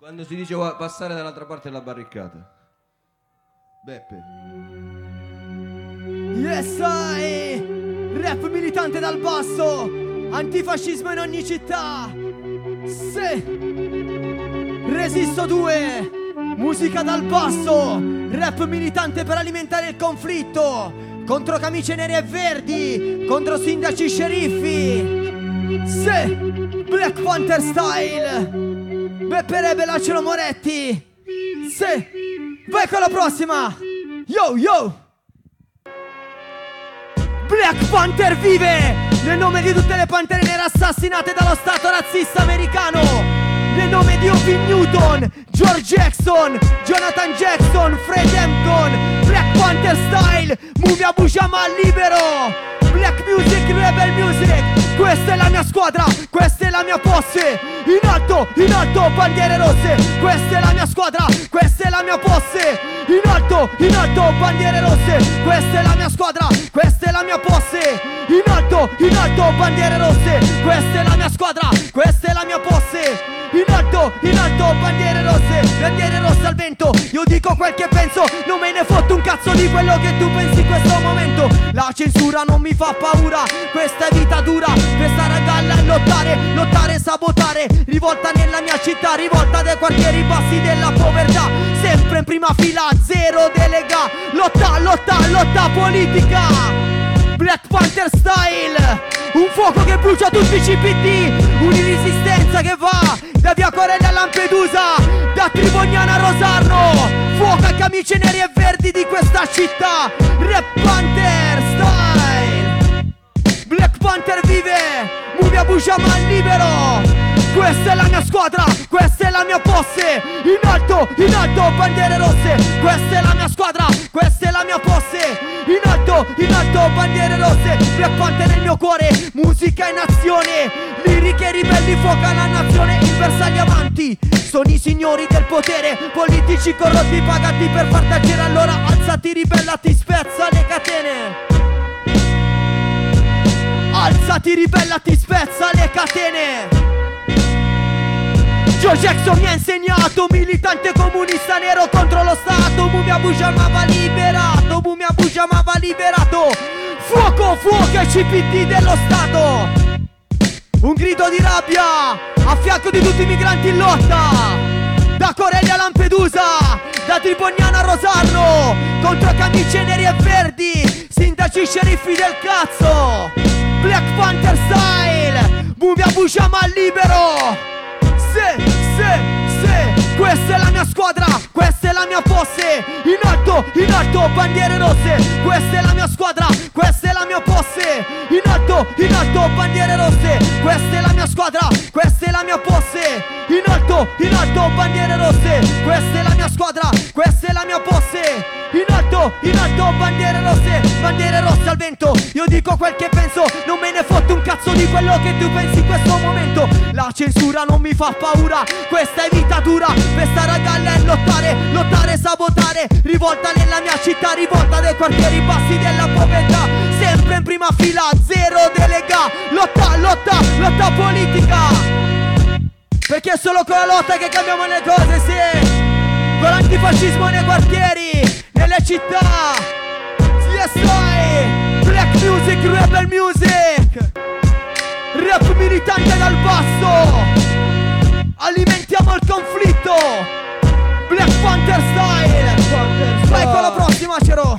Quando si dice passare dall'altra parte della barricata. Beppe. Yes, I! Rap militante dal basso, antifascismo in ogni città. Se Resisto 2, musica dal basso, rap militante per alimentare il conflitto contro camicie nere e verdi, contro sindaci sceriffi. Se Black Panther style, Beppe Rebel, Acelo Moretti. Se vai con la prossima. Yo yo. Black Panther vive nel nome di tutte le pantere nere assassinate dallo stato razzista americano, nel nome di Obi Newton, George Jackson, Jonathan Jackson, Fred Hampton. Black Panther style, Mumia Bujama libero. Black music, rebel music. Questa è la mia squadra, questa è la mia posse. In alto, bandiere rosse. Questa è la mia squadra, questa è la mia posse. In alto, bandiere rosse. Questa è la mia squadra, questa è la mia posse. In alto, bandiere rosse. Questa è la mia squadra, questa è la mia posse. In alto, bandiere rosse al vento. Io dico quel che penso, non me ne fotto un cazzo di quello che tu pensi in questo momento. La censura non mi fa paura, questa è vita dura. Per stare a galla e lottare, sabotare. Rivolta nella mia città, rivolta dai quartieri bassi della povertà. Sempre in prima fila, zero delega. Lotta politica. Black Panther style, un fuoco che brucia tutti i CPT, un'irresistenza che va da via Corelli a Lampedusa, da Trivognana a Rosarno, fuoco a camicie neri e verdi di questa città. Black Panther style, Black Panther vive, Mumia Bujama libero. Questa è la mia squadra, questa è la mia posse. In alto, bandiere rosse. Questa è la mia squadra, questa è la mia posse. In alto, bandiere rosse. Black Panther nel mio cuore, musica in azione. Liriche ribelli, fuoca la nazione. I bersagli avanti sono i signori del potere, politici corrotti pagati per far tacere. Allora alzati, ribellati, spezza le catene. Alzati, ribellati, spezza le catene. George Jackson mi ha insegnato, militante comunista nero contro lo Stato. Mumia Bujama va liberato, Mumia Bujama va liberato. Fuoco ai CPT dello Stato. Un grido di rabbia a fianco di tutti i migranti in lotta. Da Corelli a Lampedusa, da Tripognana a Rosarno, contro camicie neri e verdi, sindaci sceriffi del cazzo. Black Panther style, Mumia Bujama libero. Questa è la mia squadra, questa è la mia posse. In alto, bandiere rosse. Questa è la mia squadra, questa è la mia posse. In alto, bandiere rosse. Questa è la mia squadra, questa è la mia posse. In alto, bandiere rosse. Questa è la mia squadra, questa è la mia posse. In alto, bandiere rosse al vento. Io dico quel che penso, non me ne fotto un cazzo di quello che tu pensi in questo momento. La censura non mi fa paura, questa è vita dura. Per stare a galla e lottare, sabotare. Rivolta nella mia città, rivolta dai quartieri bassi della povertà. Sempre in prima fila, zero delega. Lotta politica. Perché è solo con la lotta che cambiamo le cose, sì. Con l'antifascismo nei quartieri, nelle città. Yes, I. Black music, rebel music. Rap militante dal basso. Alimentiamo il conflitto. Black Panther style. Vai con la prossima, Cero.